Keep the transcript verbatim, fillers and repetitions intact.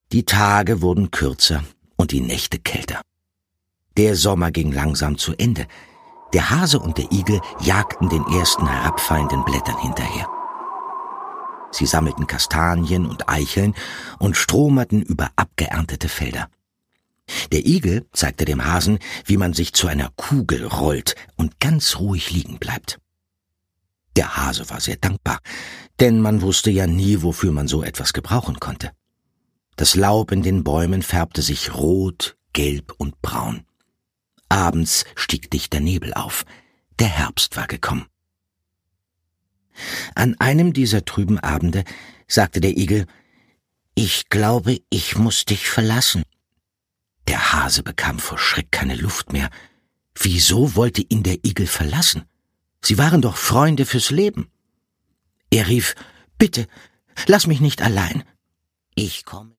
Die Tage wurden kürzer und die Nächte kälter. Der Sommer ging langsam zu Ende. Der Hase und der Igel jagten den ersten herabfallenden Blättern hinterher. Sie sammelten Kastanien und Eicheln und stromerten über abgeerntete Felder. Der Igel zeigte dem Hasen, wie man sich zu einer Kugel rollt und ganz ruhig liegen bleibt. Der Hase war sehr dankbar, denn man wusste ja nie, wofür man so etwas gebrauchen konnte. Das Laub in den Bäumen färbte sich rot, gelb und braun. Abends stieg dichter Nebel auf. Der Herbst war gekommen. An einem dieser trüben Abende sagte der Igel: »Ich glaube, ich muss dich verlassen.« Der Hase bekam vor Schreck keine Luft mehr. Wieso wollte ihn der Igel verlassen? Sie waren doch Freunde fürs Leben. Er rief: »Bitte, lass mich nicht allein. Ich komme.«